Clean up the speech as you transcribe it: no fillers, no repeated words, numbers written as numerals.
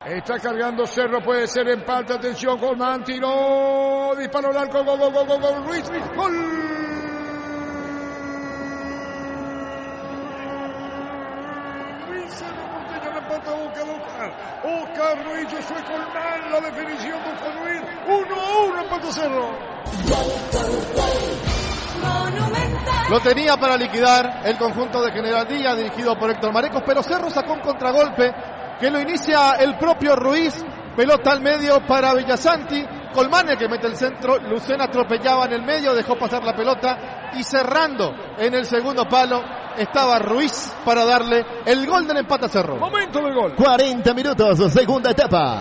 Está cargando Cerro, puede ser empate, atención, Colmán, tiró, disparó al arco, gol, Ruiz, gol. Ruiz, el porteño le empata, Oscar Ruiz, yo soy Colmán, la definición de Oscar Ruiz, 1-1, empate Cerro. Lo tenía para liquidar el conjunto de General Díaz, dirigido por Héctor Marecos, pero Cerro sacó un contragolpe que lo inicia el propio Ruiz. Pelota al medio para Villasanti. Colmane que mete el centro. Lucena atropellaba en el medio, dejó pasar la pelota. Y cerrando en el segundo palo estaba Ruiz para darle el gol del empate a Cerro. Momento del gol. 40 minutos, segunda etapa.